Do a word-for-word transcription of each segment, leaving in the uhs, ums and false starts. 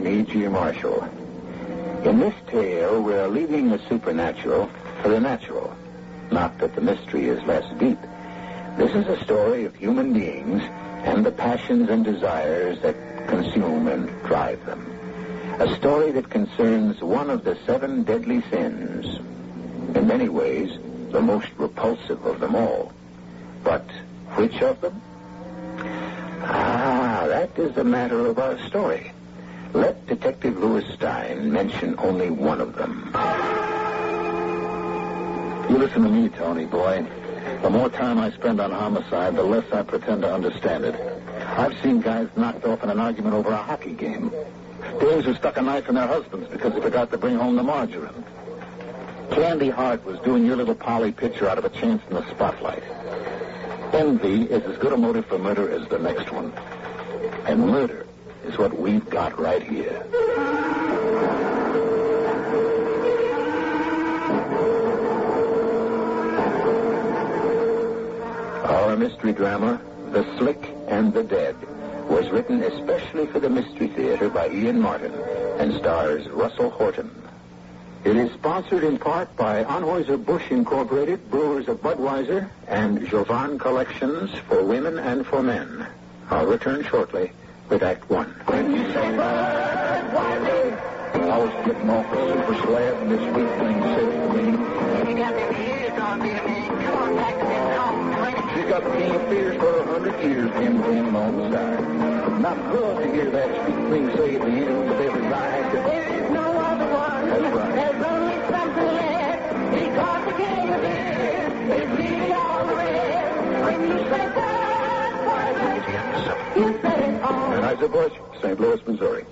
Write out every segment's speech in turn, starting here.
I'm E G. Marshall. In this tale, we're leaving the supernatural for the natural. Not that the mystery is less deep. This is a story of human beings and the passions and desires that consume and drive them. A story that concerns one of the seven deadly sins. In many ways, the most repulsive of them all. But which of them? Ah, that is the matter of our story. Let Detective Louis Stein mention only one of them. You listen to me, Tony, boy. The more time I spend on homicide, the less I pretend to understand it. I've seen guys knocked off in an argument over a hockey game. Dames who stuck a knife in their husbands because they forgot to bring home the margarine. Candy Hart was doing your little Polly picture out of a chance in the spotlight. Envy is as good a motive for murder as the next one. And murder is what we've got right here. Our mystery drama, The Slick and the Dead, was written especially for the Mystery Theater by Ian Martin and stars Russell Horton. It is sponsored in part by Anheuser-Busch Incorporated, Brewers of Budweiser, and Jovan Collections for women and for men. I'll return shortly with Act One. When you say Budweiser, I was getting off the super slab and this sweet thing said to me, You got them years on me, man. Come on back to this home. She's got the king of fears for a hundred years, Jim Jim on the side. Not good to hear that sweet thing say at the end of every ride. There is no other one. That's right. There's only something left. Because the king of fears is leading all the rest. When you say Budweiser, you said it all. Anheuser-Busch, Saint Louis, Missouri.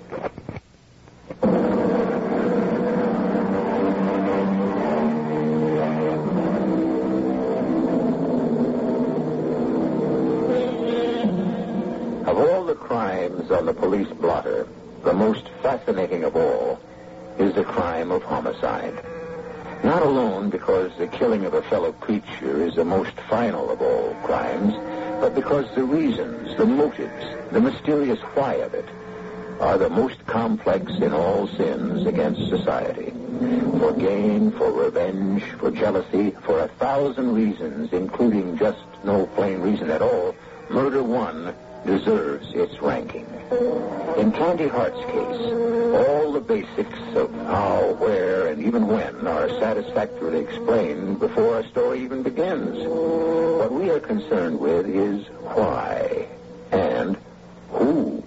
Of all the crimes on the police blotter, the most fascinating of all is the crime of homicide. Not alone because the killing of a fellow creature is the most final of all crimes, but because the reasons, the motives, the mysterious why of it are the most complex in all sins against society. For gain, for revenge, for jealousy, for a thousand reasons, including just no plain reason at all, murder one deserves its ranking. In Candy Hart's case, all the basics of how, where, and even when are satisfactorily explained before a story even begins. What we are concerned with is why and who.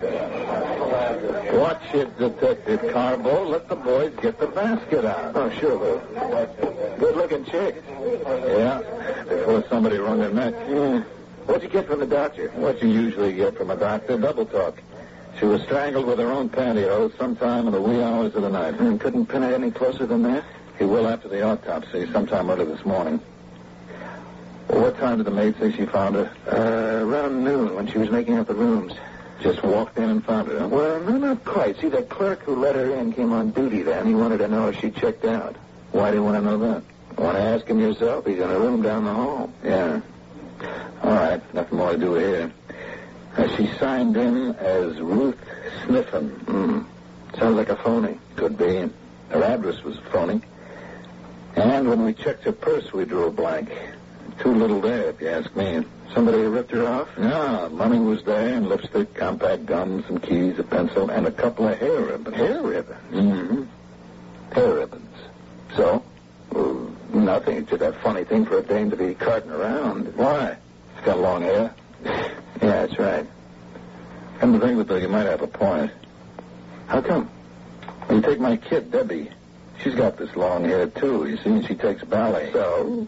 Watch it, Detective Carbo. Let the boys get the basket out. Oh, sure, Lou. Good-looking chick. Yeah, before somebody wrung their neck. Mm. What'd you get from the doctor? What you usually get from a doctor, double talk. She was strangled with her own pantyhose sometime in the wee hours of the night. And couldn't pin it any closer than that? He will after the autopsy, sometime early this morning. Well, what time did the maid say she found her? Uh, around noon, when she was making up the rooms. Just walked in and found her, huh? Well, no, not quite. See, the clerk who let her in came on duty then. He wanted to know if she checked out. Why do you want to know that? Want to ask him yourself? He's in a room down the hall. Yeah. All right, nothing more to do here. Uh, she signed in as Ruth Sniffen. Mm. Sounds like a phony. Could be. Her address was phony. And when we checked her purse, we drew a blank. Too little there, if you ask me. Somebody ripped her off? Yeah, money was there, and lipstick, compact gums, some keys, a pencil, and a couple of hair ribbons. Hair ribbons? Mm-hmm. Hair ribbons. So? Well, nothing. It's just a funny thing for a dame to be carting around. Why? She's got long hair. Yeah, that's right. Come to think of it, though, you might have a point. How come? Well, you take my kid, Debbie. She's got this long hair, too, you see, and she takes ballet. So?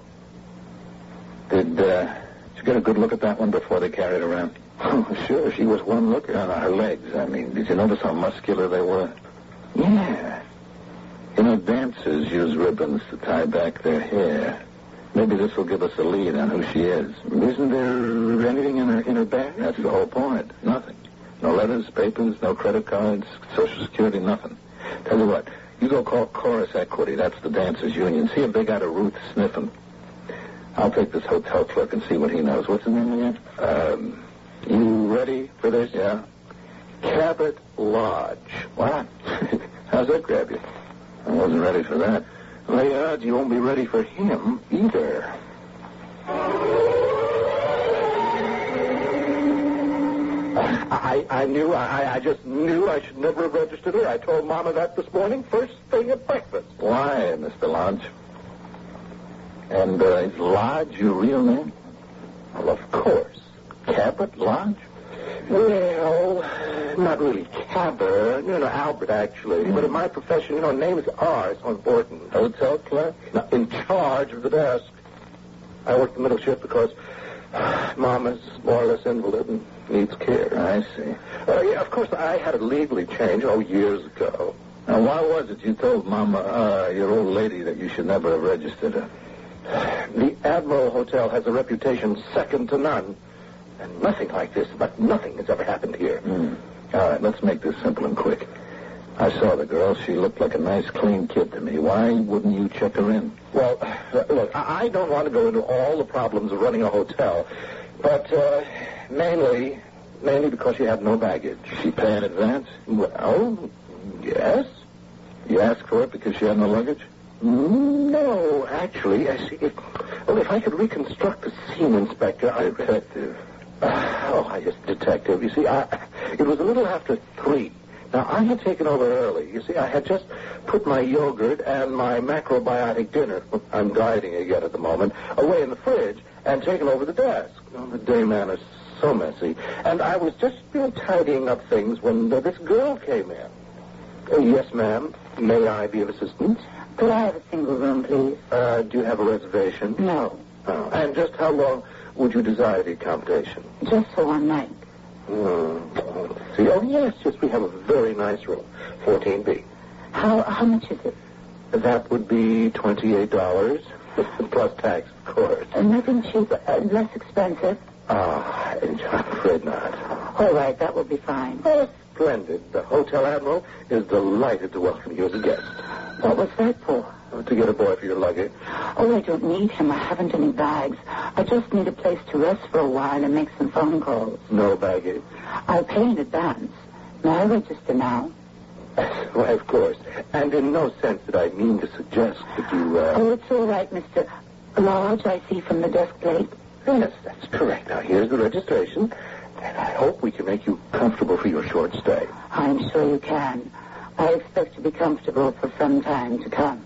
Did, uh, did you get a good look at that one before they carried her around? Oh, sure. She was one looker. No, no, her legs. I mean, did you notice how muscular they were? Yeah. You know, dancers use ribbons to tie back their hair. Maybe this will give us a lead on who she is. Isn't there anything in her in her bag? That's the whole point. Nothing. No letters, papers, no credit cards, Social Security, nothing. Tell you what, you go call Chorus Equity. That's the dancers' union. See if they got a Ruth Sniffen. I'll take this hotel clerk and see what he knows. What's his name again? Um, you ready for this? Yeah. Cabot Lodge. What? How's that grab you? I wasn't ready for that. Well, the odds you won't be ready for him either. I, I knew, I, I just knew I should never have registered her. I told Mama that this morning, first thing at breakfast. Why, Mister Lodge? And uh, is Lodge your real name? Well, of course. Cabot Lodge? Well, not really Cabot. No, no, Albert, actually. Mm. But in my profession, you know, names are so important. Hotel clerk? Now, in charge of the desk. I work the middle shift because Mama's more or less invalid and needs care. I see. Uh, yeah, of course, I had it legally changed, oh, years ago. Now, why was it you told Mama, uh, your old lady, that you should never have registered her? The Admiral Hotel has a reputation second to none. And nothing like this, but nothing has ever happened here. Mm. All right, let's make this simple and quick. I saw the girl. She looked like a nice, clean kid to me. Why wouldn't you check her in? Well, uh, look, I don't want to go into all the problems of running a hotel, but uh, mainly, mainly because she had no baggage. She paid in advance? Well, yes. You asked for it because she had no luggage? No, actually, I see. If, well, if I could reconstruct the scene, Inspector, I... Detective. Uh, oh, I just detective. You see, I, it was a little after three. Now, I had taken over early. You see, I had just put my yogurt and my macrobiotic dinner, I'm dieting again at the moment, away in the fridge and taken over the desk. Oh, the day man is so messy. And I was just, you know, tidying up things when uh, this girl came in. Uh, yes, ma'am. May I be of assistance? Could I have a single room, please? Uh, do you have a reservation? No. Oh. And just how long would you desire the accommodation? Just for one night. Mm. See, oh, yes, yes, we have a very nice room, fourteen B. How how much is it? That would be twenty-eight dollars, plus tax, of course. Uh, nothing cheaper, uh, less expensive? Ah, I'm afraid not. All right, that will be fine. Oh, splendid. The Hotel Admiral is delighted to welcome you as a guest. What was that for? Oh, to get a boy for your luggage. Oh, I don't need him. I haven't any bags. I just need a place to rest for a while and make some phone calls. No baggage? I'll pay in advance. May I register now? Why, of course. And in no sense did I mean to suggest that you, uh... Oh, it's all right, Mister Lodge, I see from the desk plate. Yes, that's correct. Now, here's the registration, and I hope we can make you comfortable for your short stay. I'm sure you can. I expect to be comfortable for some time to come.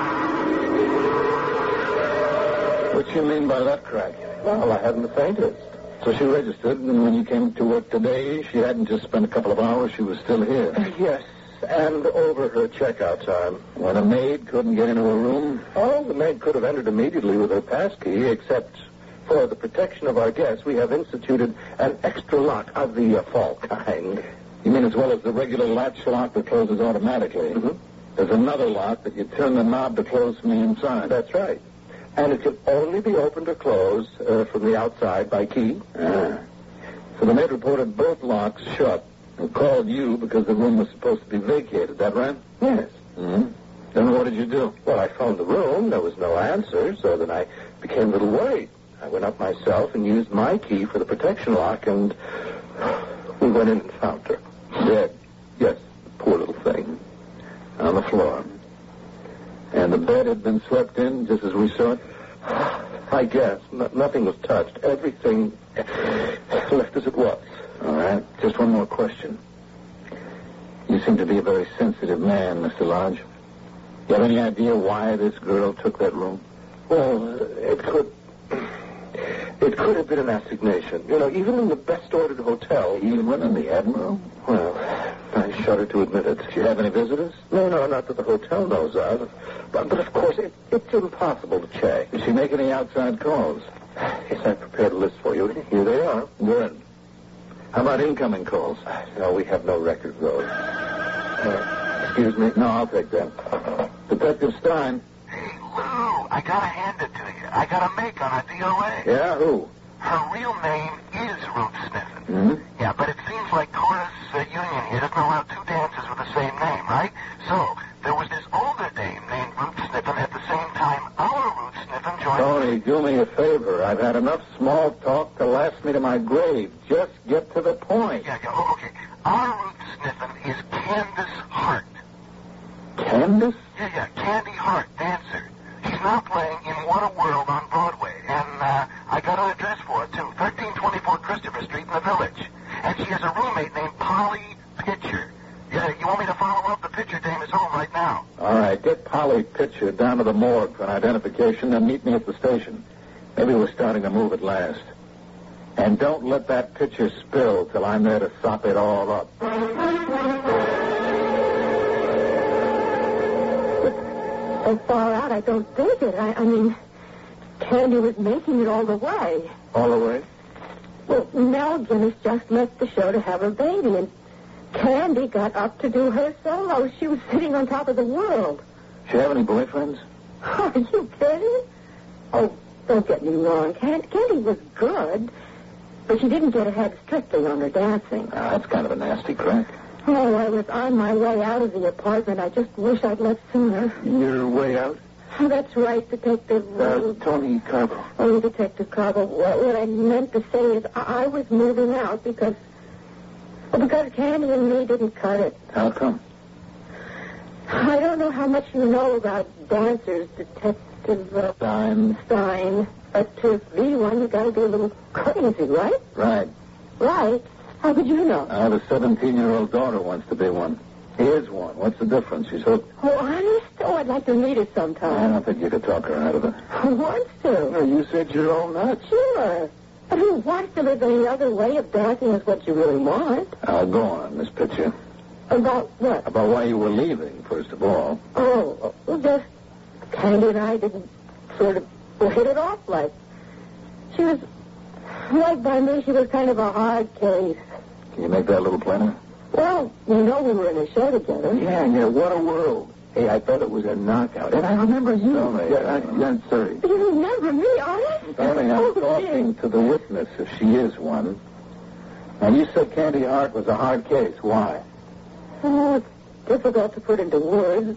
What you mean by that, Crack? Well, I hadn't the faintest. So she registered, and when you came to work today, she hadn't just spent a couple of hours, she was still here. Uh, yes, and over her checkout time. When a maid couldn't get into a room? Oh, the maid could have entered immediately with her pass key, except for the protection of our guests, we have instituted an extra lock of the uh, fall kind. You mean as well as the regular latch lock that closes automatically? Mm-hmm. There's another lock that you turn the knob to close from the inside. That's right. And it can only be opened or closed uh, from the outside by key. Ah. So the maid reported both locks shut and called you because the room was supposed to be vacated. That right? Yes. Mm-hmm. Then what did you do? Well, I phoned the room. There was no answer, so then I became a little worried. I went up myself and used my key for the protection lock, and we went in and found her. Dead? Yes, poor little thing. On the floor. And the bed had been swept in just as we saw it? I guess. No, nothing was touched. Everything left as it was. All right. Just one more question. You seem to be a very sensitive man, Mister Lodge. You have any idea why this girl took that room? Well, it could... It could have been an assignation. You know, even in the best-ordered hotel... Even in the Admiral? Well, I shudder to admit it. Did you have any visitors? No, no, not that the hotel knows of. But, but of course, it, it's impossible to check. Did she make any outside calls? Yes, I prepared a list for you. Here they are. Good. How about incoming calls? No, we have no record of those. Uh, excuse me? No, I'll take that. Detective Stein. Hey, Lou, I gotta hand it to you. I got a make on a D O A. Yeah, who? Her real name is Ruth Sniffen. Mm-hmm. Yeah, but it seems like Chorus uh, Union here doesn't allow two dances with the same name, right? So, there was this older dame named Ruth Sniffen at the same time our Ruth Sniffen joined... Tony, do me a favor. I've had enough small talk to last me to my grave. Just get to the point. Yeah, yeah, oh, okay. Our Ruth Sniffen is Candace Hart. Miss... Yeah, yeah, Candy Hart, dancer. She's now playing in What a World on Broadway, and uh, I got an address for her, too, thirteen twenty-four Christopher Street in the Village. And she has a roommate named Polly Pitcher. Yeah, you want me to follow up? The Pitcher dame is home right now. All right, get Polly Pitcher down to the morgue for an identification and meet me at the station. Maybe we're starting to move at last. And don't let that pitcher spill till I'm there to sop it all up. So far out, I don't think it. I, I mean, Candy was making it all the way. All the way? Well, Mel Guinness just left the show to have her baby, and Candy got up to do her solo. She was sitting on top of the world. She have any boyfriends? Are you kidding? Oh, don't get me wrong. Candy, Candy was good, but she didn't get ahead strictly on her dancing. Ah, that's kind of a nasty crack. Oh, I was on my way out of the apartment. I just wish I'd left sooner. Your way out? Oh, that's right, Detective... Uh, Tony Carbo. Oh, Detective Carbo, what, what I meant to say is I, I was moving out because... Well, because Candy and me didn't cut it. How come? I don't know how much you know about dancers, Detective uh, Stein. Stein, but to be one, you gotta be a little crazy, right? Right. Right. How could you know? I have a seventeen-year-old daughter wants to be one. He is one. What's the difference? She's hooked. Oh, honest? Oh, I'd like to meet her I sometime. don't think you could talk her out of it. Who wants to? No, you said you're all nuts. Sure. But who wants to live any other way if dancing is what you really want? I'll go on, Miss Pitcher. About what? About why you were leaving, first of all. Oh, well, just Candy and I didn't sort of hit it off like. She was, like by me, she was kind of a hard case. Can you make that a little plainer? Well, you know we were in a show together. Yeah, yeah, what a world. Hey, I thought it was a knockout. And I remember you. No, mate. Yeah, I, yeah, I'm sorry. You remember me, honest? Darling, I'm Oh, talking gee. to the witness, if she is one. And you said Candy Hart was a hard case. Why? Oh, it's difficult to put into words.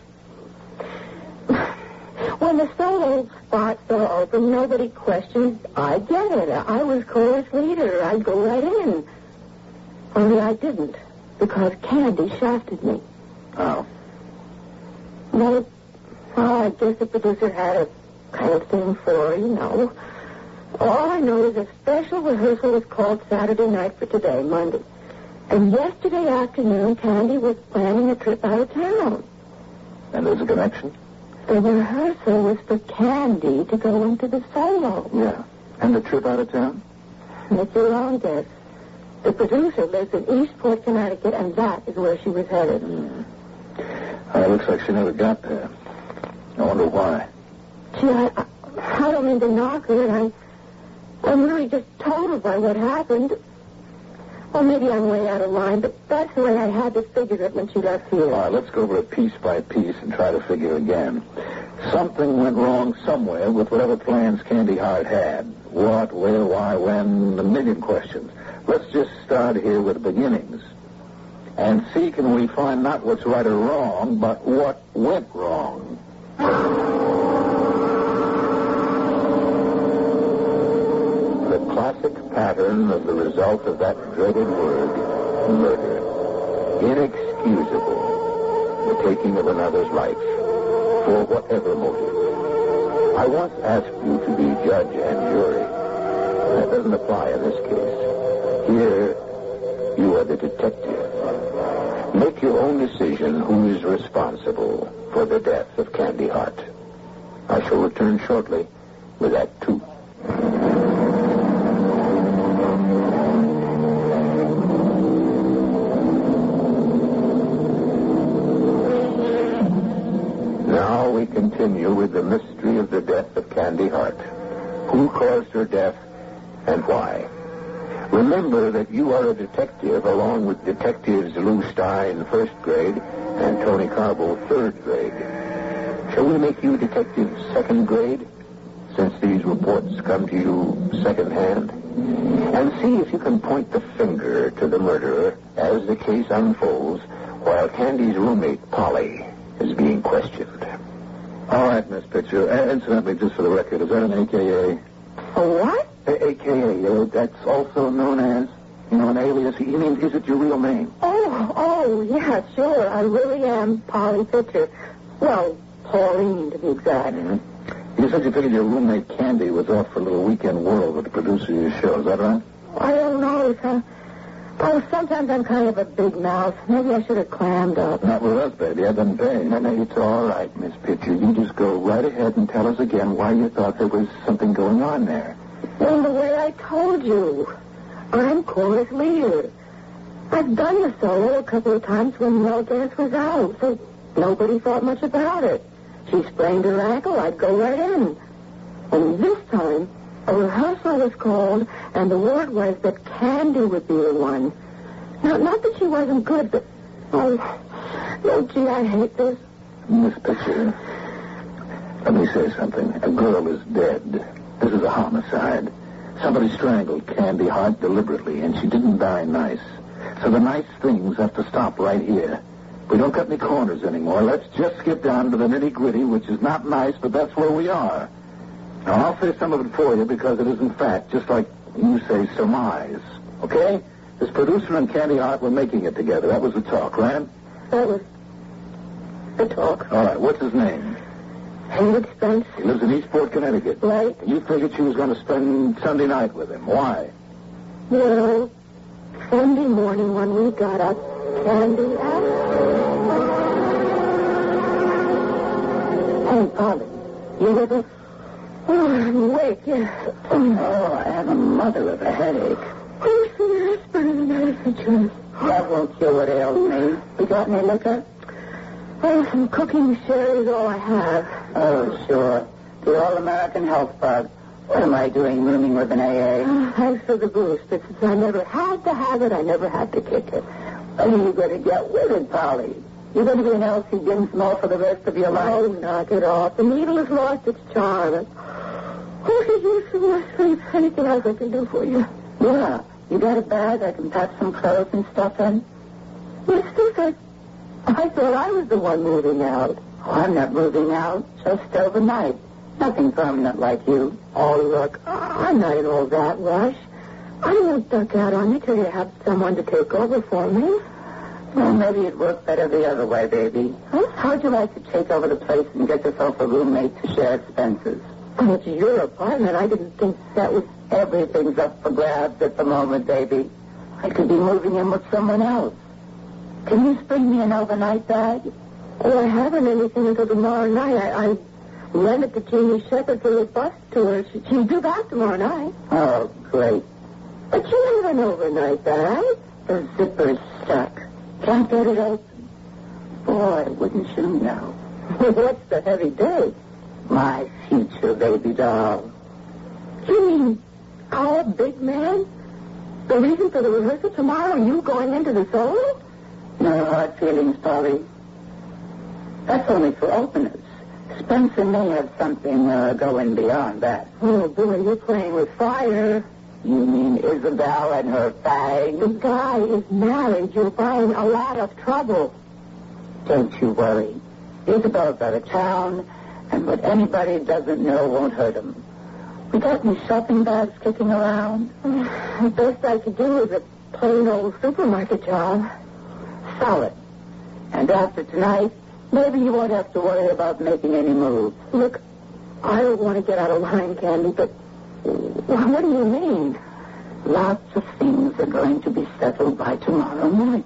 When the solo spots are open, nobody questions. I get it. I was chorus leader. I'd go right in. Only I didn't, because Candy shafted me. Oh. Well, oh, I guess the producer had a kind of thing for her, you know. All I know is a special rehearsal was called Saturday night for today, Monday. And yesterday afternoon, Candy was planning a trip out of town. And there's a connection? The rehearsal was for Candy to go into the solo. Yeah. And the trip out of town? Make your own guess. The producer lives in Eastport, Connecticut, and that is where she was headed. Mm. Uh, it looks like she never got there. I wonder why. Gee, I, I, I don't mean to knock her, and I, I'm really just totaled by what happened. Well, maybe I'm way out of line, but that's the way I had to figure it when she left here. All right, let's go over it piece by piece and try to figure again. Something went wrong somewhere with whatever plans Candy Hart had. What, where, why, when, a million questions. Let's just start here with the beginnings. And see, can we find not what's right or wrong, but what went wrong. The classic pattern of the result of that dreaded word, murder. Inexcusable. The taking of another's life, for whatever motive. I once asked you to be judge and jury. That doesn't apply in this case. Here, you are the detective. Make your own decision who is responsible for the death of Candy Hart. I shall return shortly with Act Two. Now we continue with the mystery of the death of Candy Hart. Who caused her death and why? Remember that you are a detective along with detectives Lou Stein, first grade, and Tony Carbo, third grade. Shall we make you detectives second grade, since these reports come to you secondhand? And see if you can point the finger to the murderer as the case unfolds, while Candy's roommate, Polly, is being questioned. All right, Miss Pitcher. Uh, incidentally, just for the record, is that an A K A? A what? A K A, uh, that's also known as, you know, an alias. He means, is it your real name? Oh, oh, yeah, sure. I really am Polly Pitcher. Well, Pauline, to be exact. Mm-hmm. You said you figured your roommate Candy was off for a little weekend whirl with the producer of your show. Is that right? I don't know. It's kind of, oh, sometimes I'm kind of a big mouth. Maybe I should have clammed up. Not with us, baby. I've been paying. No, no, it's all right, Miss Pitcher. You just go right ahead and tell us again why you thought there was something going on there. Well, the way I told you. I'm chorus leader. I've done the solo a couple of times when Mel Dance was out, so nobody thought much about it. She sprained her ankle, I'd go right in. And this time, a rehearsal was called, and the word was that Candy would be the one. Now, not that she wasn't good, but... Oh, oh, gee, I hate this. Miss Pitcher, let me say something. A girl is dead. This is a homicide. Somebody strangled Candy Hart deliberately, and she didn't die nice. So the nice things have to stop right here. We don't cut any corners anymore. Let's just get down to the nitty-gritty, which is not nice, but that's where we are. Now, I'll say some of it for you because it isn't fact, just like you say surmise. Okay? This producer and Candy Hart were making it together. That was the talk, right? That was the talk. All right. What's his name? Hayward Spence. He lives in Eastport, Connecticut. Right. You figured she was going to spend Sunday night with him. Why? Well, Sunday morning when we got up, Candy asked. Hey, Polly, you with us? Oh, I'm awake, yes. Oh, I have a mother of a headache. Oh, some aspirin and medicine, Joe. That won't cure what ails me. You got any liquor? Oh, some cooking sherry is all I have. Oh, sure. The All-American Health Bug. What am I doing rooming with an A A? Oh, thanks for the boost, but since I never had to have it, I never had to kick it. When are you going to get with it, Polly? You're going to be an Elsie Dinsmore for the rest of your life? Oh, knock it off. The needle has lost its charm. Oh, did you see my sleep? Anything else I can do for you? Yeah. You got a bag I can pack some clothes and stuff in? Yes, I, I thought I was the one moving out. Oh, I'm not moving out. Just overnight. Nothing permanent like you. Oh, look, I'm not in all that rush. I won't duck out on you till you have someone to take over for me. Well, maybe it'd work better the other way, baby. Huh? How'd you like to take over the place and get yourself a roommate to share expenses? Oh, it's your apartment. I didn't think that was... Everything's up for grabs at the moment, baby. I could be moving in with someone else. Can you spring me an overnight bag? Oh, I haven't anything until tomorrow night. I, I rented to Jeannie Shepherd for the bus tour. She, she's due back tomorrow night. Oh, great. But you have an overnight bag. The zipper's stuck. Can't get it open. Boy, wouldn't you know. What's the heavy date? My future baby doll. You mean our big man? The reason for the rehearsal tomorrow, you going into the solo? No hard feelings, Polly. That's only for openers. Spencer may have something uh, going beyond that. Oh, boy, you're playing with fire. You mean Isabel and her fag? The guy is married. You're buying a lot of trouble. Don't you worry. Isabel's out of town, and what anybody doesn't know won't hurt him. We got any shopping bags kicking around? The best I could do is a plain old supermarket job. Solid. And after tonight, maybe you won't have to worry about making any moves. Look, I don't want to get out of line, Candy, but what do you mean? Lots of things are going to be settled by tomorrow night.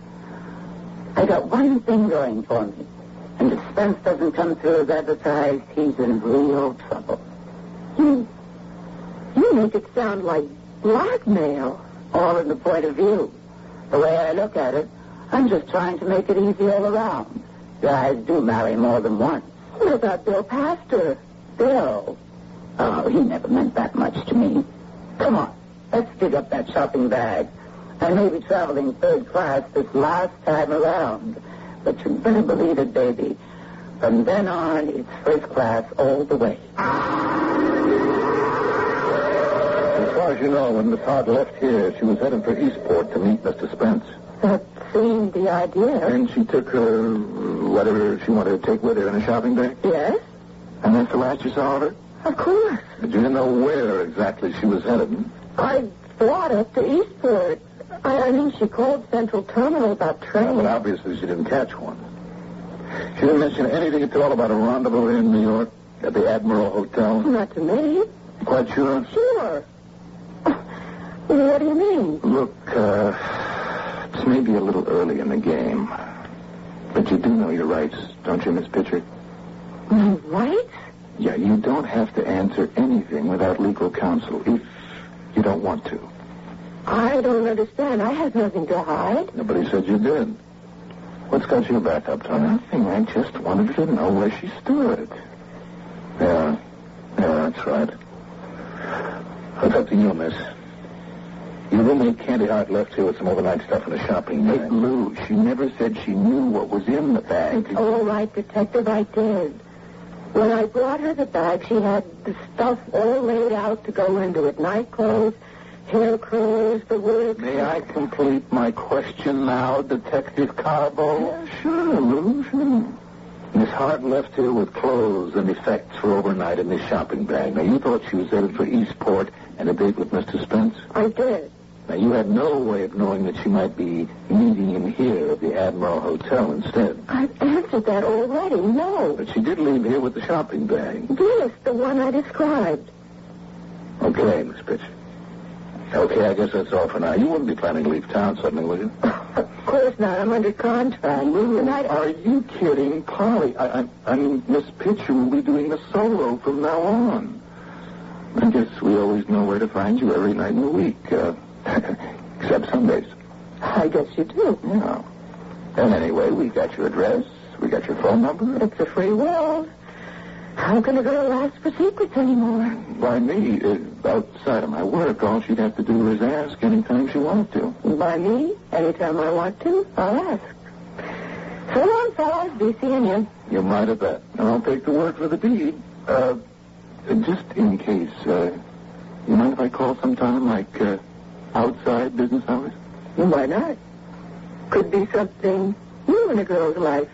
I got one thing going for me. And if Spence doesn't come through as advertised, he's in real trouble. You, you make it sound like blackmail. All in the point of view. The way I look at it, I'm just trying to make it easy all around. Guys do marry more than once. What about Bill Pastor? Bill? Oh, he never meant that much to me. Come on, let's dig up that shopping bag. I may be traveling third class this last time around, but you better believe it, baby. From then on, it's first class all the way. As far as you know, when Miss Hart left here, she was headed for Eastport to meet Mister Spence. That seemed the idea. And she took her, whatever she wanted to take with her in a shopping bag? Yes? And that's the last you saw of her? Of course. But you didn't know where exactly she was headed? I thought up to Eastport. I, I mean, she called Central Terminal about train. Well, but obviously she didn't catch one. She didn't mention anything at all about a rendezvous in New York at the Admiral Hotel? Not to me. Quite sure? Sure. What do you mean? Look, uh, it's maybe a little early in the game. But you do know your rights, don't you, Miss Pitcher? My rights? Yeah, you don't have to answer anything without legal counsel if you don't want to. I don't understand. I have nothing to hide. Nobody said you did. What's got you back up, Tony? Nothing. I just wanted to know where she stood. Yeah. Yeah, that's right. It's up to you, miss. Your roommate Candy Hart left here with some overnight stuff in the shopping bag. Hey, Lou, she never said she knew what was in the bag. It's all right, Detective, I did. When I brought her the bag, she had the stuff all laid out to go into it. Night clothes, hair curls, the works. May I complete my question now, Detective Carbo? Yeah, sure, Lou, sure. Miss Hart left here with clothes and effects for overnight in this shopping bag. Now, you thought she was headed for Eastport and a date with Mister Spence? I did. Now, you had no way of knowing that she might be meeting him here at the Admiral Hotel instead. I've answered that already. No. But she did leave here with the shopping bag. Yes, the one I described. Okay, Miss Pitcher. Okay, I guess that's all for now. You wouldn't be planning to leave town suddenly, would you? Of course not. I'm under contract. Lou, Tonight, are you kidding? Polly, I, I, I mean, Miss Pitcher will be doing a solo from now on. I guess we always know where to find you every night in the week, uh, except Sundays. I guess you do. Yeah. And anyway, we got your address. We got your phone number. It's a free world. How can a girl ask for secrets anymore? By me, uh, outside of my work, all she'd have to do is ask anytime she wanted to. By me? Anytime I want to, I'll ask. So long, fellas. Be seeing you. You might have bet. And I'll take the word for the deed. Uh, just in case, uh, you mind if I call sometime, like, uh, outside business hours? Why not? Could be something new in a girl's life.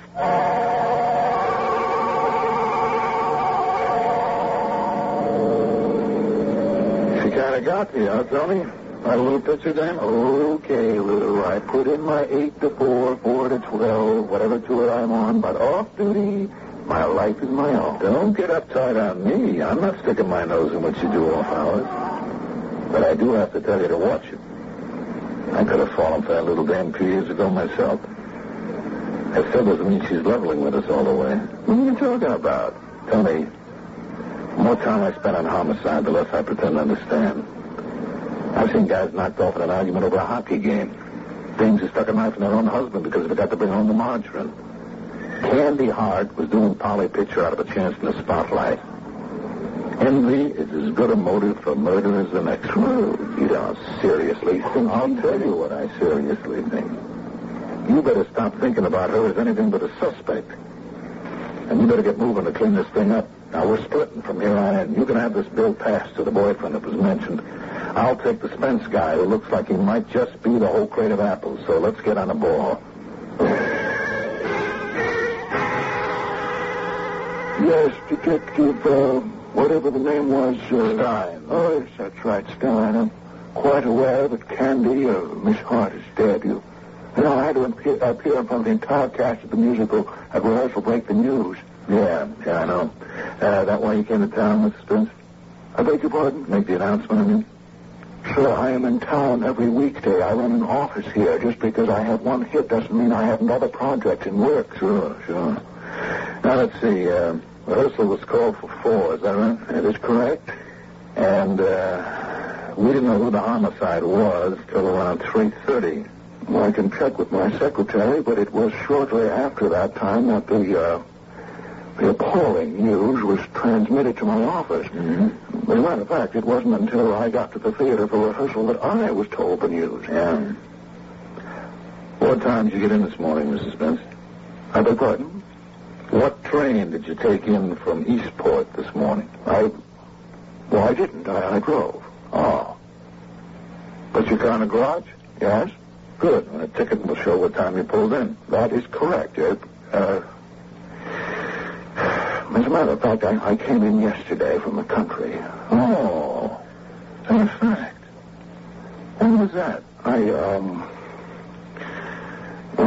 She kind of got me, huh, Tony? Got a little picture, Dan? Okay, Lou. I put in my eight to four, four to twelve, whatever tour I'm on, but off duty, my life is my own. Don't get uptight on me. I'm not sticking my nose in what you do off hours. But I do have to tell you to watch it. I could have fallen for that little dame two years ago myself. That still doesn't mean she's leveling with us all the way. What are you talking about? Tony, the more time I spend on homicide, the less I pretend to understand. I've seen guys knocked off in an argument over a hockey game. Dames who stuck a knife in their own husband because they forgot to bring home the margarine. Candy Hart was doing Polly Pitcher out of a chance in the spotlight. Envy is as good a motive for murder as the next one. You don't seriously think... I'll tell you what I seriously think. You better stop thinking about her as anything but a suspect. And you better get moving to clean this thing up. Now, we're splitting from here on in. You can have this bill passed to the boyfriend that was mentioned. I'll take the Spence guy who looks like he might just be the whole crate of apples. So let's get on the ball. Yes, Detective, uh, whatever the name was. Uh, Stein. Oh, yes, that's right, Stein. I'm quite aware that Candy, uh, Miss Hart, is dead. You, you know, I had to appear, appear in front of the entire cast of the musical at rehearsal break the news. Yeah, yeah, I know. Uh, that why you came to town, Mister Spence? I beg your pardon? Make the announcement, I mean? Sir, I am in town every weekday. I run an office here. Just because I have one hit doesn't mean I haven't other projects in work. Sure, sure. Now, let's see. Uh, rehearsal was called for four, is that right? That is correct. And uh, we didn't know who the homicide was till around three thirty. Well, I can check with my secretary, but it was shortly after that time that the, uh, the appalling news was transmitted to my office. Mm-hmm. As a matter of fact, it wasn't until I got to the theater for rehearsal that I was told the news. Yeah. What time did you get in this morning, Missus Spence? I beg pardon? What train did you take in from Eastport this morning? I... Well, I didn't. I, I drove. Oh. Put your car in the garage? Yes? Good. Well, the ticket will show what time you pulled in. That is correct. Uh, uh, as a matter of fact, I, I came in yesterday from the country. Oh. In fact. When was that? I, um... Well,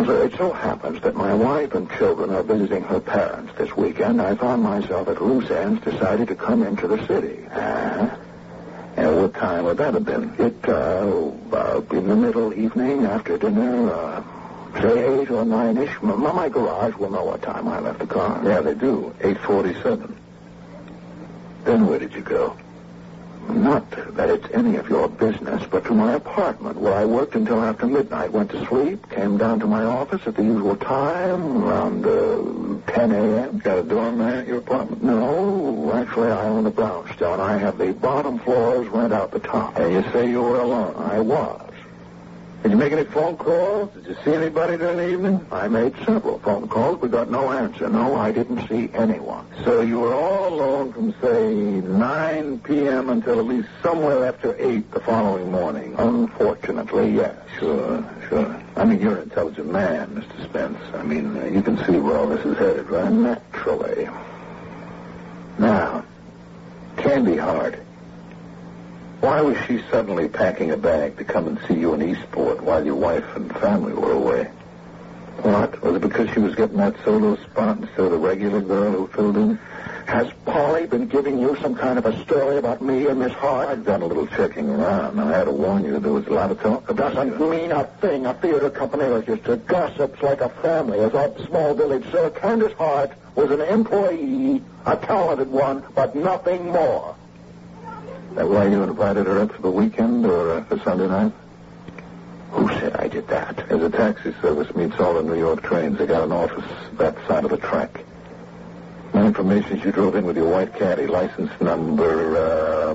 Well, sir, it so happens that my wife and children are visiting her parents this weekend. I found myself at loose ends, decided to come into the city. Ah. And what time would that have been? It, uh, about in the middle evening, after dinner, uh, say eight or nine-ish. My, my garage will know what time I left the car. Yeah, they do. eight forty-seven. Then where did you go? Not that it's any of your business, but to my apartment, where I worked until after midnight. Went to sleep, came down to my office at the usual time, around uh, ten a.m. Got a doorman at your apartment? No, actually, I own a brownstone. I have the bottom floors, rent out the top. And you say you were alone? I was. Did you make any phone calls? Did you see anybody during the evening? I made several phone calls, but got no answer. No, I didn't see anyone. So you were all alone from, say, nine p.m. until at least somewhere after eight the following morning? Unfortunately, yes. Sure, sure. I mean, you're an intelligent man, Mister Spence. I mean, uh, you can see where all this is headed, right? Naturally. Now, Candy Hart. Why was she suddenly packing a bag to come and see you in Eastport while your wife and family were away? What? Was it because she was getting that solo spot instead of the regular girl who filled in? Has Polly been giving you some kind of a story about me and Miss Hart? I've done a little checking around. I had to warn you there was a lot of talk about Doesn't you. mean a thing. A theater company register gossips like a family. As a small village, sir, Candace Hart was an employee, a talented one, but nothing more. That why you invited her up for the weekend or uh, for Sunday night? Who said I did that? There's a taxi service meets all the New York trains. They got an office that side of the track. My information is you drove in with your white caddy, license number uh,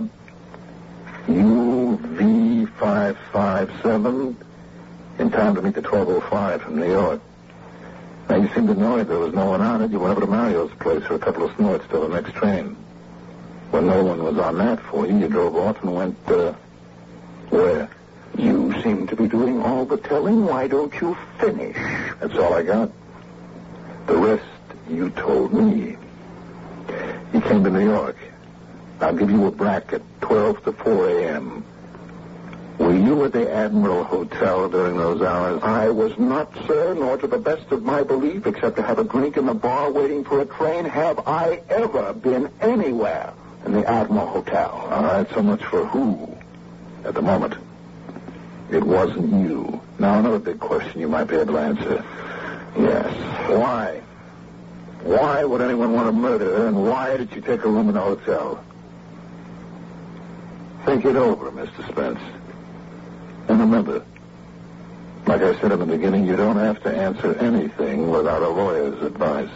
U V five five seven, in time to meet the twelve oh five from New York. Now, you seemed annoyed there was no one on it. You went over to Mario's place for a couple of snorts till the next train. When no one was on that for you, you drove off and went, uh, where? You seem to be doing all the telling. Why don't you finish? That's all I got. The rest you told me. You came to New York. I'll give you a bracket, twelve to four a.m. Were you at the Admiral Hotel during those hours? I was not, sir, nor to the best of my belief, except to have a drink in the bar waiting for a train, have I ever been anywhere in the Admiral Hotel. All right, so much for who at the moment. It wasn't you. Now, another big question you might be able to answer. Yes. Why? Why would anyone want to murder her, and why did you take a room in a hotel? Think it over, Mister Spence. And remember, like I said in the beginning, you don't have to answer anything without a lawyer's advice.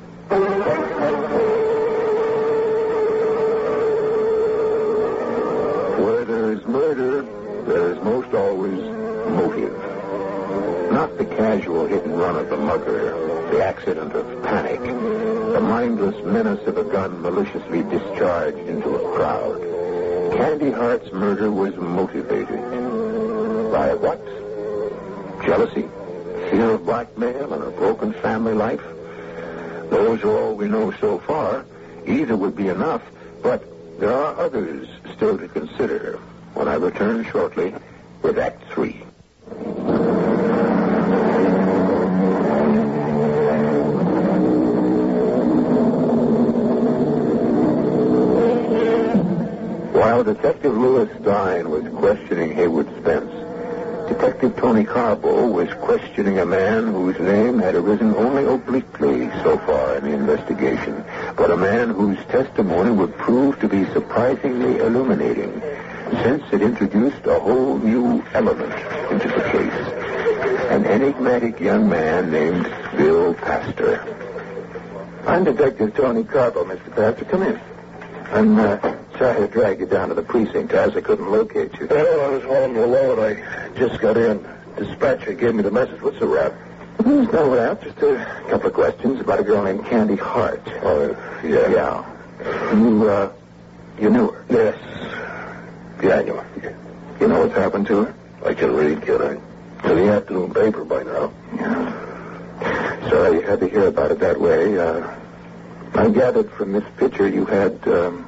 Where there is murder, there is most always motive. Not the casual hit and run of the mugger, the accident of panic, the mindless menace of a gun maliciously discharged into a crowd. Candy Hart's murder was motivated. By what? Jealousy? Fear of blackmail and a broken family life? Those are all we know so far. Either would be enough, but there are others still to consider when I return shortly with Act Three. While Detective Louis Stein was questioning Haywood Spence, Detective Tony Carbo was questioning a man whose name had arisen only obliquely so far in the investigation, but a man whose testimony would prove to be surprisingly illuminating, since it introduced a whole new element into the case. An enigmatic young man named Bill Pastor. I'm Detective Tony Carbo, Mister Pastor. Come in. I'm uh, sorry to drag you down to the precinct, as I couldn't locate you. Well, I was hauling your load. I just got in. Dispatcher gave me the message. What's the rap? There's no doubt. Just a couple of questions about a girl named Candy Hart. Oh, yeah. Yeah. You, uh, you knew her? Yes. Yeah, I knew her. You know what's happened to her? I can read, can I? To the afternoon paper by now. Yeah. Sorry you had to hear about it that way. Uh, I gathered from this picture you had, um,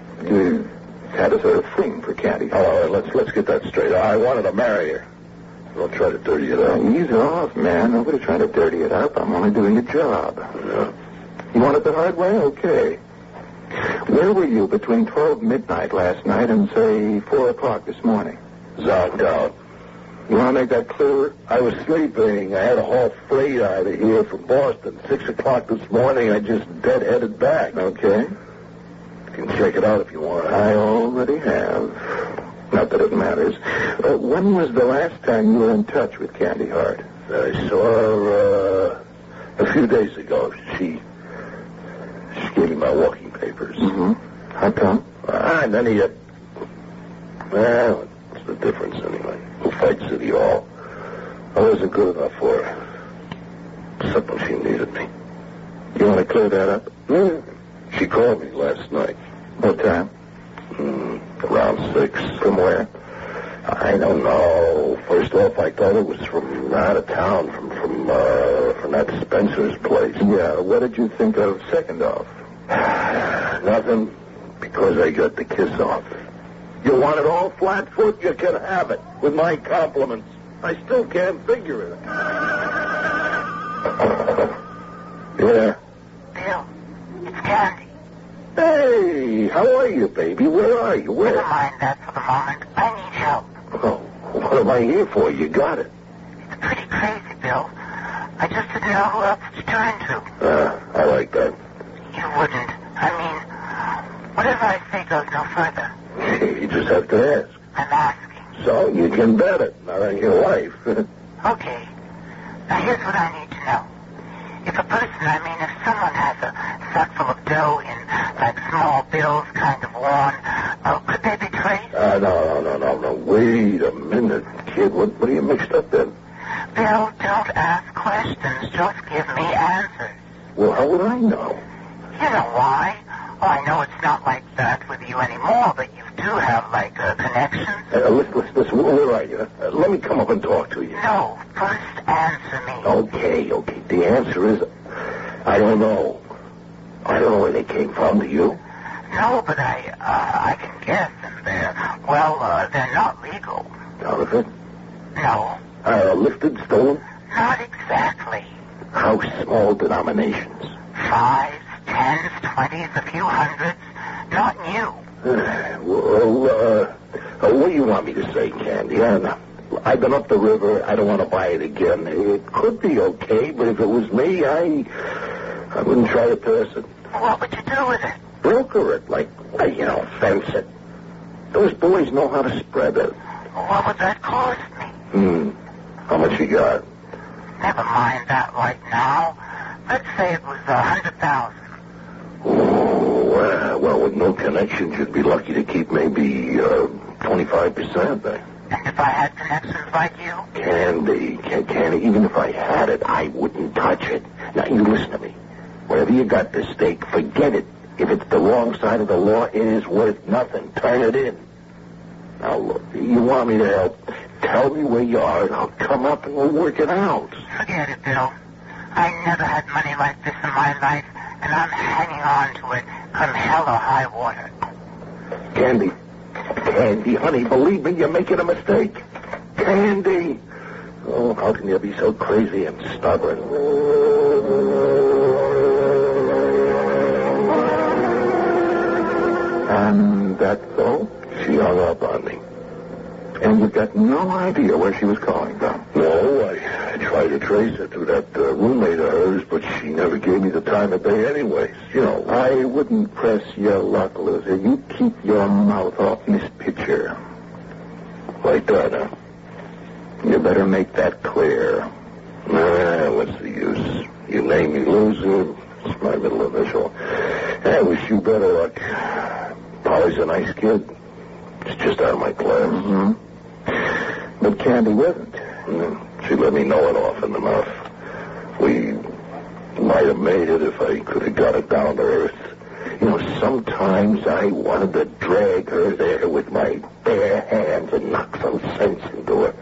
you had a sort of thing for Candy. All right, let's let's get that straight. I wanted to marry her. Don't try to dirty it up. Ease off, man. Nobody's trying to dirty it up. I'm only doing a job. Yeah. You want it the hard way? Okay. Where were you between twelve midnight last night and, say, four o'clock this morning? Zonked out. You want to make that clearer? I was sleeping. I had a whole freight out of here from Boston. Six o'clock this morning, I just dead-headed back. Okay. You can check it out if you want. I already have. Not that it matters. Uh, when was the last time you were in touch with Candy Hart? I saw her uh, a few days ago. She she gave me my walking papers. Mm-hmm. How come? Ah, and then he had... Well, what's the difference anyway? Who fights City Hall? I wasn't good enough for her. Except when she needed me. You want to clear that up? Yeah. She called me last night. What time? Mm, around six. From where? I don't know. First off, I thought it was from out of town, from from uh, from that Spencer's place. Yeah, what did you think of second off? Nothing, because I got the kiss off. You want it all flat-foot? You can have it, with my compliments. I still can't figure it. Yeah. Bill, it's Candy. Hey, how are you, baby? Where are you? Where? Never mind that for the moment. I need help. Oh, what am I here for? You got it. It's pretty crazy, Bill. I just didn't know who else to turn to. Uh, I like that. You wouldn't. I mean, whatever I say goes no further. You just have to ask. I'm asking. So you can bet it. Not on your life. Okay. Now here's what I need to know. If a person, I mean, if someone has a sack full of dough in, like, small bills, kind of worn, oh, could they be traced? Uh, no, no, no, no, no. Wait a minute, kid. What, what are you mixed up in? Bill, don't ask questions. Just give me answers. Well, how would I know? You know why? Oh, I know it's not like that with you anymore, but you do have, like, a connection. Uh, listen, listen, listen. Where are you? Uh, let me come up and talk to you. No, first answer me. Okay, okay. The answer is, I don't know. I don't know where they came from. Do you? No, but I, uh, I can guess, and they're, well, uh, they're not legal. Counterfeit? No, Uh, lifted, stolen? not exactly. How small denominations? Fives, tens, twenties, a few hundreds. Not new. Well, uh, uh, what do you want me to say, Candy? I, I've been up the river. I don't want to buy it again. It could be okay, but if it was me, I I wouldn't try to pass it. What would you do with it? Broker it, like, uh, you know, fence it. Those boys know how to spread it. What would that cost me? Hmm. How much you got? Never mind that right now. Let's say it was a hundred thousand. Oh, uh, well, with no connections, you'd be lucky to keep maybe uh, twenty-five percent. Eh? And if I had connections like you? Candy, can, Candy, even if I had it, I wouldn't touch it. Now, you listen to me. Wherever you got the stake, forget it. If it's the wrong side of the law, it is worth nothing. Turn it in. Now, look, you want me to help? Tell me where you are, and I'll come up and we'll work it out. Forget it, Bill. I never had money like this in my life, and I'm hanging on to it come hell or high water. Candy. Candy, honey, believe me, you're making a mistake. Candy. Oh, how can you be so crazy and stubborn? And that's all? She hung up on me. And you've got no idea where she was calling from? No, I, I tried to trace her to that uh, roommate of hers, but she never gave me the time of day anyways. You know, I wouldn't press your luck, loser. You keep your mouth off Miss Pitcher. like that, huh? You better make that clear. Nah, what's the use? You name me loser. It's my middle initial. I wish you better luck. Polly's a nice kid. It's just out of my class. Mm-hmm. But Candy wasn't. Mm, she let me know it often enough. We might have made it if I could have got it down to earth. You know, sometimes I wanted to drag her there with my bare hands and knock some sense into her.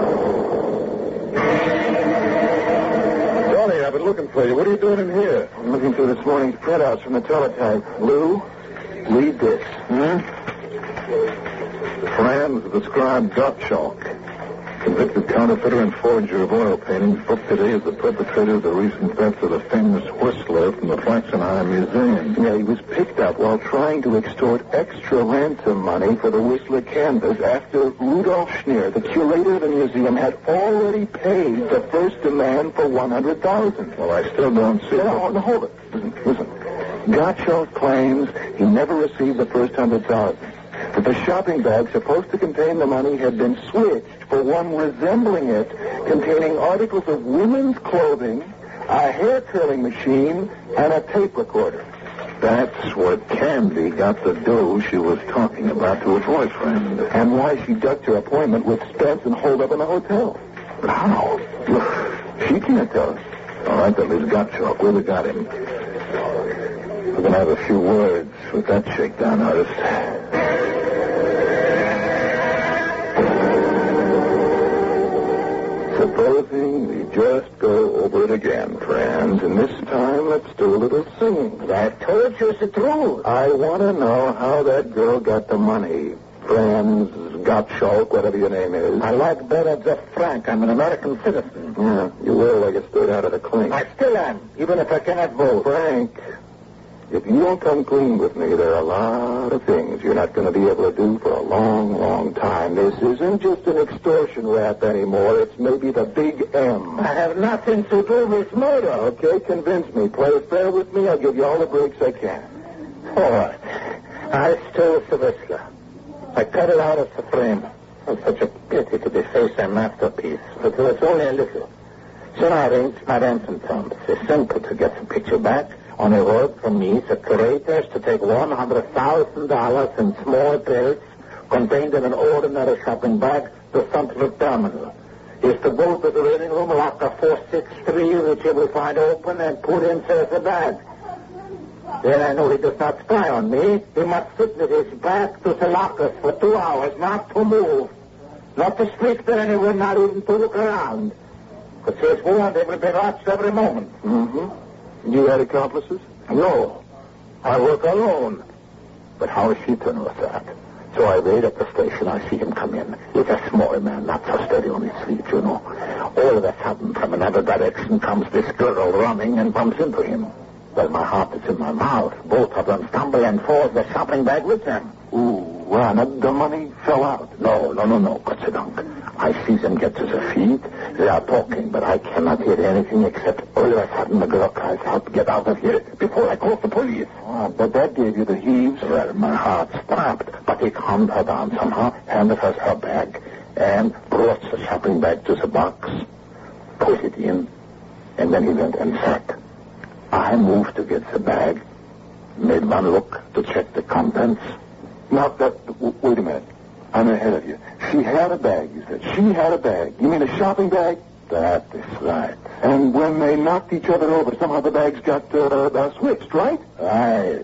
Johnny, I've been looking for you. What are you doing in here? I'm looking through this morning's printouts from the teletype. Lou, read this. Hmm? Plans of the scribe Gottschalk. Convicted counterfeiter and forger of oil paintings booked today as the perpetrator of the recent theft of the famous Whistler from the Flaxenheim Museum. Yeah, he was picked up while trying to extort extra ransom money for the Whistler canvas after Rudolf Schneer, the curator of the museum, had already paid the first demand for one hundred thousand dollars. Well, I still don't see... No, no, hold it. Listen, listen. Gottschalk claims he never received the first one hundred thousand dollars. That the shopping bag supposed to contain the money had been switched for one resembling it, containing articles of women's clothing, a hair curling machine, and a tape recorder. That's what Candy got the dough she was talking about to her boyfriend. And why she ducked her appointment with Spence and holed up in the hotel. But how? Look, she can't tell us. All right, that leaves Gottschalk. Where we got him? We're going to have a few words with that shakedown artist. Supposing we just go over it again, friends, and this time let's do a little singing. I told you the truth. I want to know how that girl got the money. Franz Gottschalk, whatever your name is. I like better Jeff Frank. I'm an American citizen. Yeah, you were like a straight out of the clink. I still am, even if I cannot vote. Frank, if you don't come clean with me, there are a lot of things you're not going to be able to do for a long, long time. This isn't just an extortion rap anymore. It's maybe the big M. I have nothing to do with murder. Okay, convince me. Play fair with me. I'll give you all the breaks I can. All right. I stole the Whistler. I cut it out of the frame. It's such a pity to deface a masterpiece, but it was only a little. So I arranged my ransom terms. It's simple to get the picture back. On a word from me, the curators to take one hundred thousand dollars in small bills contained in an ordinary shopping bag to Central Terminal. Is to go to the waiting room locker four six three, which you will find open, and put inside the bag. Then I know he does not spy on me. He must sit with his back to the lockers for two hours, not to move. Not to speak to anyone, not even to look around. Because he's warned he will be watched every moment. Mm-hmm. You had accomplices? No. I work alone. But how is she to know that? So I wait at the station. I see him come in. He's a small man, not so steady on his feet, you know. All of a sudden, from another direction comes this girl running and bumps into him. Well, my heart is in my mouth. Both of them stumble and fall the shopping bag with them. Ooh, well, the money fell out. No, no, no, no, Gotchadunk. I see them get to their feet. They are talking, but I cannot hear anything except all of a sudden the girl cries out, "Get out of here before I call the police." Oh, but that gave you the heaves. Well, my heart stopped, but he calmed her down somehow, handed her her bag, and brought the shopping bag to the box, put it in, and then he went and sat. I moved to get the bag, made one look to check the contents. Now, that, w- wait a minute. I'm ahead of you. She had a bag, you said. She had a bag. You mean a shopping bag? That is right. And when they knocked each other over, somehow the bags got uh, uh, switched, right? Right.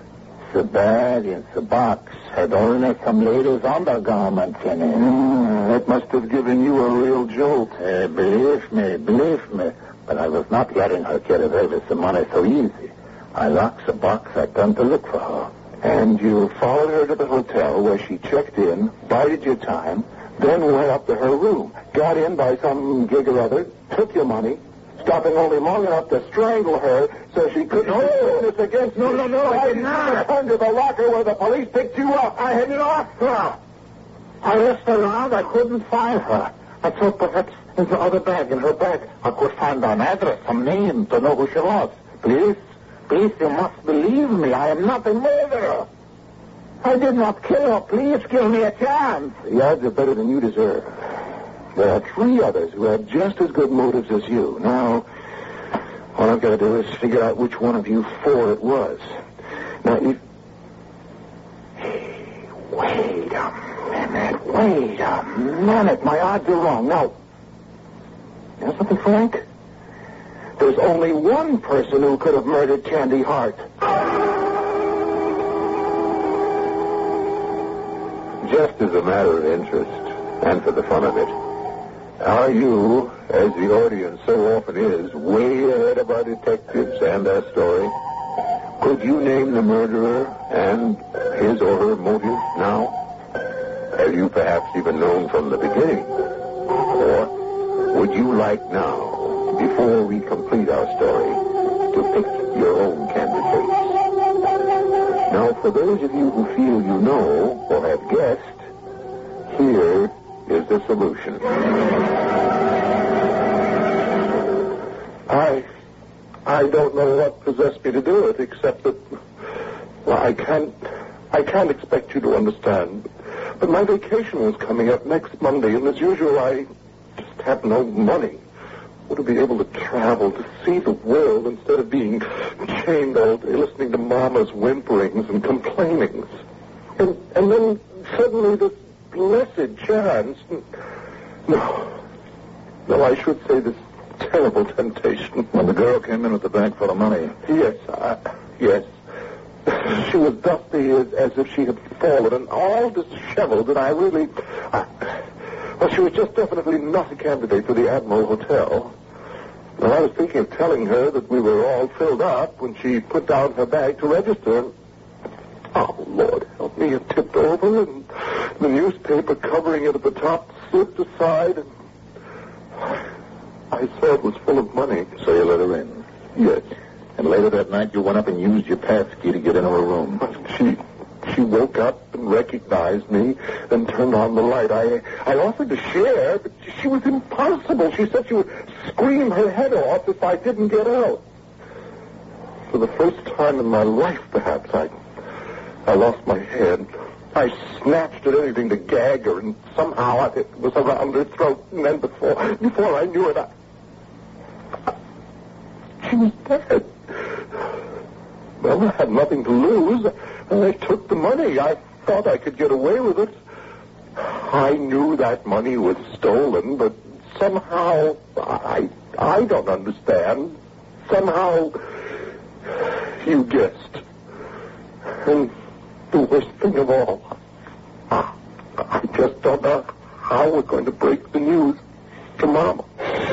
The bag in the box had only some ladies' undergarments in it. Mm, that must have given you a real jolt. Uh, believe me, believe me. But I was not letting her get away with the money so easy. I locked the box. I turned to look for her. And you followed her to the hotel where she checked in, bided your time, then went up to her room, got in by some gig or other, took your money, stopping only long enough to strangle her so she couldn't No. witness against No, you. no, no, I did you not. returned to the locker where the police picked you up. I had lost her. I looked around. I couldn't find her. I thought perhaps in the other bag, in her bag, I could find an address, some name to know who she was. Please, please, you must believe me. I am not a murderer. I did not kill her. Please give me a chance. The odds are better than you deserve. There are three others who have just as good motives as you. Now, all I've got to do is figure out which one of you four it was. Now, if... Hey, wait a minute. Wait a minute. My odds are wrong. Now, you know something, Frank? There's only one person who could have murdered Candy Hart. Just as a matter of interest, and for the fun of it, are you, as the audience so often is, way ahead of our detectives and our story? Could you name the murderer and his or her motive now? Have you perhaps even known from the beginning? would you like now, before we complete our story, to pick your own candidates? Now, for those of you who feel you know or have guessed, here is the solution. I, I don't know what possessed me to do it, except that, well, I can't, I can't expect you to understand. But my vacation was coming up next Monday, and as usual, I just have no money. To be able to travel, to see the world, instead of being chained all day listening to Mama's whimperings and complainings. And, and then suddenly this blessed chance. No. No, I should say this terrible temptation. When the girl came in with the bag full of money. Yes, I, yes. She was dusty as, as if she had fallen and all disheveled, and I really... I, well, she was just definitely not a candidate for the Admiral Hotel. Well, I was thinking of telling her that we were all filled up when she put down her bag to register. Oh, Lord, help me, it tipped over, and the newspaper covering it at the top slipped aside, and I saw it was full of money. So you let her in? Yes. And later that night you went up and used your pass key to get into her room. She she woke up and recognized me, then turned on the light. I I offered to share, but she was impossible. She said she would scream her head off if I didn't get out. For the first time in my life, perhaps, I I lost my head. I snatched at anything to gag her, and somehow it was around her throat. And then before before I knew it, I, she was dead. Well, I had nothing to lose. I took the money. I thought I could get away with it. I knew that money was stolen, but somehow, I I don't understand. Somehow, you guessed. And the worst thing of all, I, I just don't know how we're going to break the news to Mama.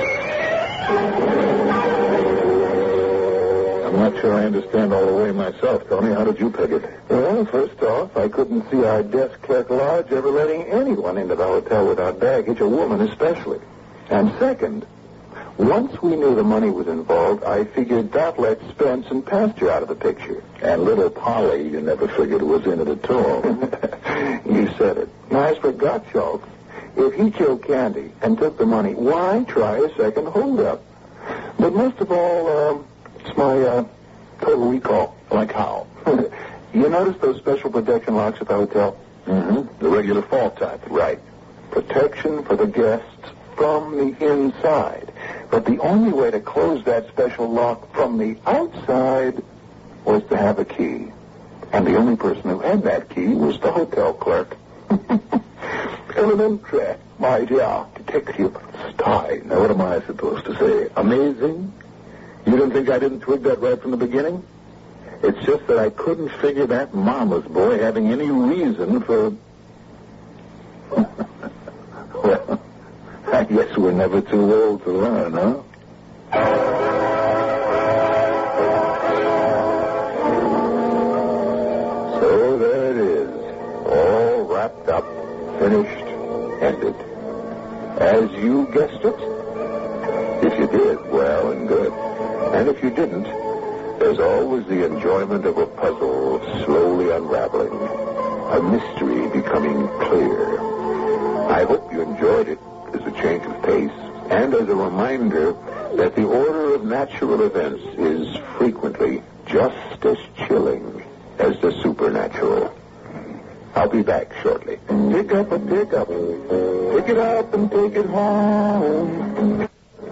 I'm not sure I understand all the way myself, Tony. How did you peg it? Well, first off, I couldn't see our desk clerk Lodge ever letting anyone into the hotel without baggage, a woman especially. And second, once we knew the money was involved, I figured that let Spence and Pastor out of the picture. And little Polly, you never figured was in it at all. You said it. Now, as for Gottschalk, if he killed Candy and took the money, why try a second holdup? But most of all, um, it's my uh, total recall. Like how? You notice those special protection locks at the hotel? Mm-hmm. The regular fall type. Right. Protection for the guests from the inside. But the only way to close that special lock from the outside was to have a key. And the only person who had that key was the hotel clerk. Elementary, my dear Detective Stein. Now, what am I supposed to say? Amazing? You didn't think I didn't twig that right from the beginning? It's just that I couldn't figure that mama's boy having any reason for... Well, I guess we're never too old to learn, huh? So there it is, all wrapped up, finished, ended. As you guessed it? If you did, well and good. And if you didn't, there's always the enjoyment of a puzzle slowly unraveling, a mystery becoming clear. I hope you enjoyed it as a change of pace and as a reminder that the order of natural events is frequently just as chilling as the supernatural. I'll be back shortly. Pick up a pickup. Pick it up and take it home.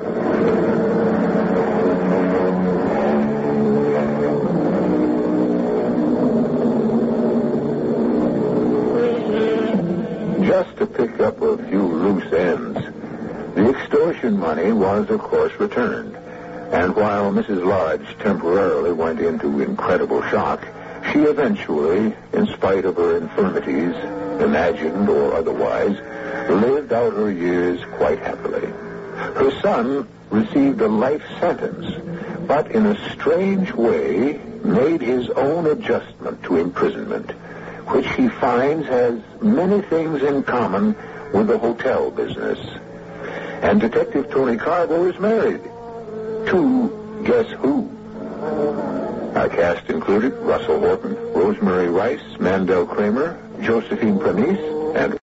Just to pick up a few loose ends, the extortion money was, of course, returned. And while Missus Lodge temporarily went into incredible shock, she eventually, in spite of her infirmities, imagined or otherwise, lived out her years quite happily. Her son received a life sentence, but in a strange way made his own adjustment to imprisonment, which he finds has many things in common with the hotel business. And Detective Tony Carbo is married. To guess who? Our cast included Russell Horton, Rosemary Rice, Mandel Kramer, Josephine Premise, and